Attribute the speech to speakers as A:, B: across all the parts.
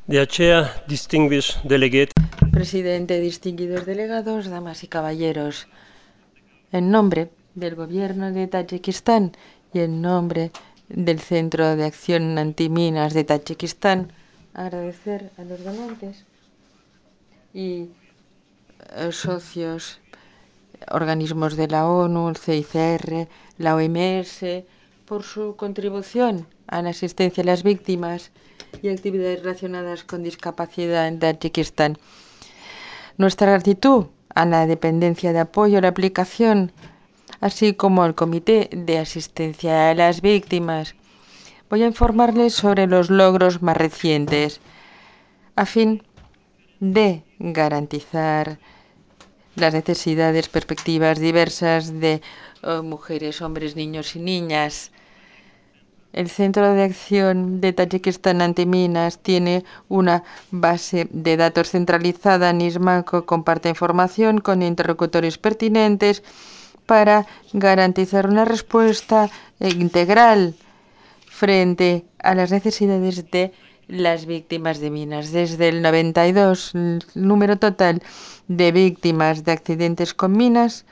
A: Dear Chair, distinguished delegates.
B: Presidente, distinguidos delegados, damas y caballeros, en nombre del Gobierno de Tayikistán y en nombre del Centro de Acción Antiminas de Tayikistán, agradecer a los donantes y socios, organismos de la ONU, el CICR, la OMS, por su contribución a la asistencia a las víctimas y actividades relacionadas con discapacidad en Tayikistán. Nuestra gratitud a la dependencia de apoyo a la aplicación, así como al Comité de Asistencia a las Víctimas. Voy a informarles sobre los logros más recientes, a fin de garantizar las necesidades, perspectivas diversas de mujeres, hombres, niños y niñas. El Centro de Acción de Tayikistán Antiminas tiene una base de datos centralizada en ISMACO, comparte información con interlocutores pertinentes para garantizar una respuesta integral frente a las necesidades de las víctimas de minas. Desde el 92, el número total de víctimas de accidentes con minas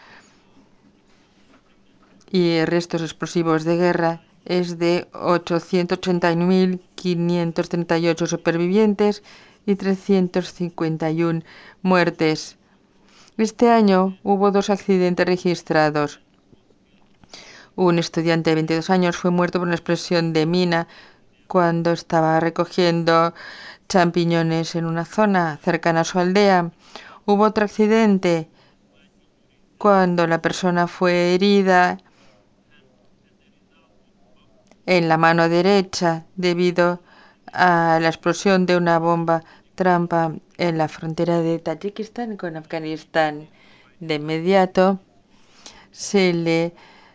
B: y restos explosivos de guerra es de 881.538 supervivientes y 351 muertes. Este año hubo 2 accidentes registrados. Un estudiante de 22 años fue muerto por una explosión de mina cuando estaba recogiendo champiñones en una zona cercana a su aldea. Hubo otro accidente cuando la persona fue herida en la mano derecha debido a la explosión de una bomba trampa en la frontera de Tayikistán con Afganistán. De inmediato se le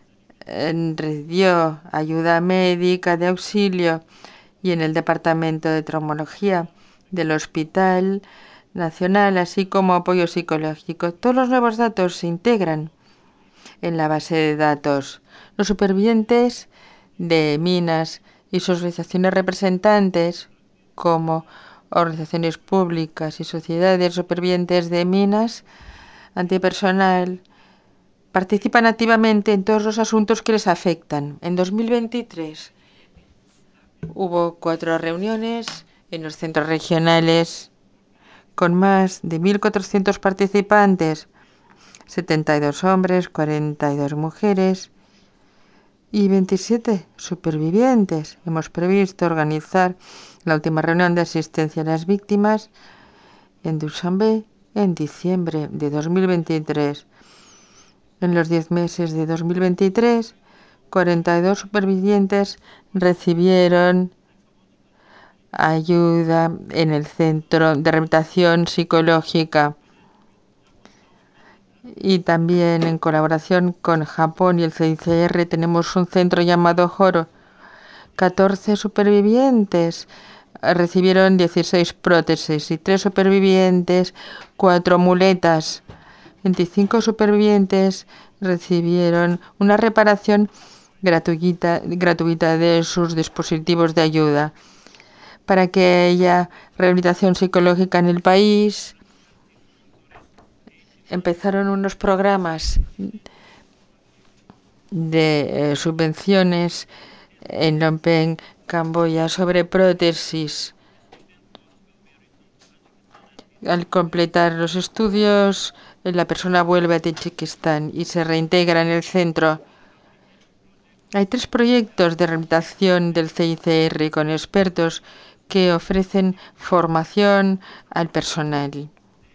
B: dio ayuda médica de auxilio y en el departamento de traumología del Hospital Nacional, así como apoyo psicológico. Todos los nuevos datos se integran en la base de datos. Los supervivientes de minas y sus organizaciones representantes, como organizaciones públicas y sociedades supervivientes de minas antipersonal, participan activamente en todos los asuntos que les afectan. En 2023 hubo 4 reuniones en los centros regionales con más de 1.400 participantes, 72 hombres, 42 mujeres y 27 supervivientes. Hemos previsto organizar la última reunión de asistencia a las víctimas en Dushanbe en diciembre de 2023. En los 10 meses de 2023, 42 supervivientes recibieron ayuda en el Centro de Rehabilitación Psicológica y también en colaboración con Japón y el CICR tenemos un centro llamado Joro. 14 supervivientes recibieron 16 prótesis y 3 supervivientes 4 muletas. 25 supervivientes recibieron una reparación gratuita de sus dispositivos de ayuda. Para que haya rehabilitación psicológica en el país, empezaron unos programas de subvenciones en Phnom Penh, Camboya, sobre prótesis. Al completar los estudios, la persona vuelve a Tayikistán y se reintegra en el centro. Hay 3 proyectos de rehabilitación del CICR con expertos que ofrecen formación al personal.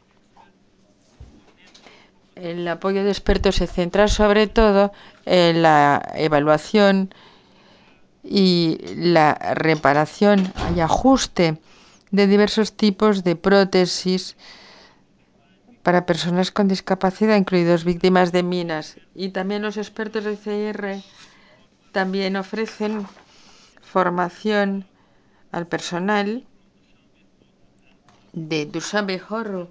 B: El apoyo de expertos se centra sobre todo en la evaluación y la reparación y ajuste de diversos tipos de prótesis para personas con discapacidad, incluidos víctimas de minas. Y también los expertos del CIR también ofrecen formación al personal de Dushanbe, Joro,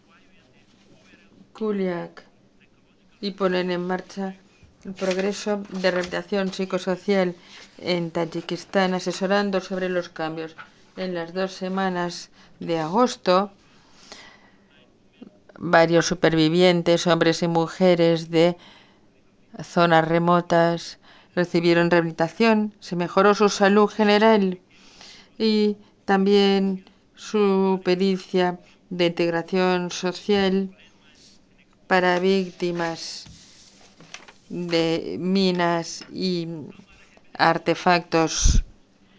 B: Kuliak y ponen en marcha el progreso de rehabilitación psicosocial en Tayikistán, asesorando sobre los cambios. En las 2 semanas de agosto, varios supervivientes, hombres y mujeres de zonas remotas, recibieron rehabilitación, se mejoró su salud general y también su pericia de integración social para víctimas de minas y artefactos.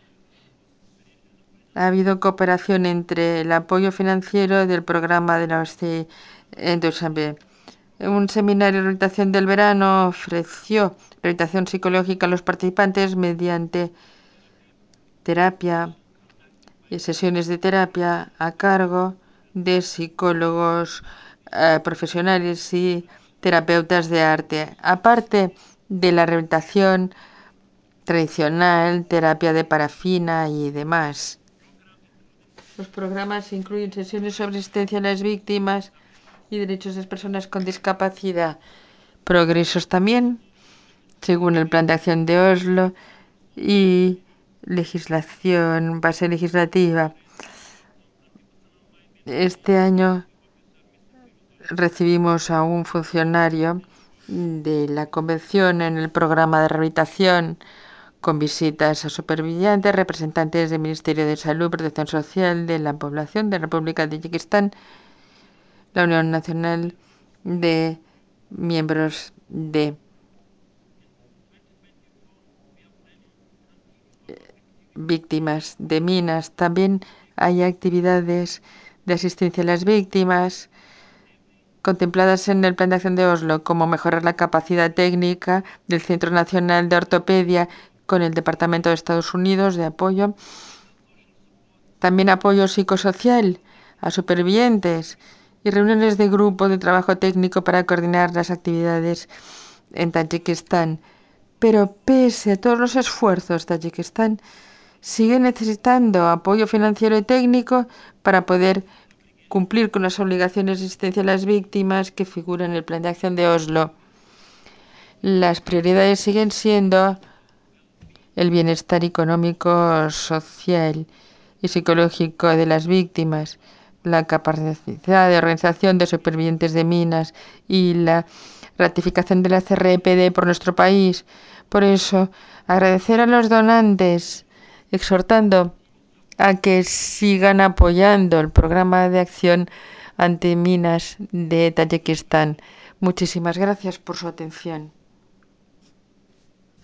B: Ha habido cooperación entre el apoyo financiero del programa de la OSCE en Dushanbe. Un seminario de rehabilitación del verano ofreció rehabilitación psicológica a los participantes mediante terapia y sesiones de terapia a cargo de psicólogos profesionales y terapeutas de arte. Aparte de la rehabilitación tradicional, terapia de parafina y demás. Los programas incluyen sesiones sobre asistencia a las víctimas y derechos de las personas con discapacidad. Progresos también, según el Plan de Acción de Oslo y legislación, base legislativa. Este año recibimos a un funcionario de la Convención en el programa de rehabilitación con visitas a supervivientes, representantes del Ministerio de Salud, Protección Social de la Población de la República de Tayikistán, la Unión Nacional de Miembros de Víctimas de Minas. También hay actividades de asistencia a las víctimas contempladas en el Plan de Acción de Oslo, como mejorar la capacidad técnica del Centro Nacional de Ortopedia con el Departamento de Estados Unidos de apoyo. También apoyo psicosocial a supervivientes y reuniones de grupo de trabajo técnico para coordinar las actividades en Tayikistán. Pero pese a todos los esfuerzos, Tayikistán sigue necesitando apoyo financiero y técnico para poder cumplir con las obligaciones de asistencia a las víctimas que figuran en el Plan de Acción de Oslo. Las prioridades siguen siendo el bienestar económico, social y psicológico de las víctimas, la capacidad de organización de supervivientes de minas y la ratificación de la CRPD por nuestro país. Por eso, agradecer a los donantes, exhortando a que sigan apoyando el programa de acción antiminas de Tayikistán. Muchísimas gracias por su atención.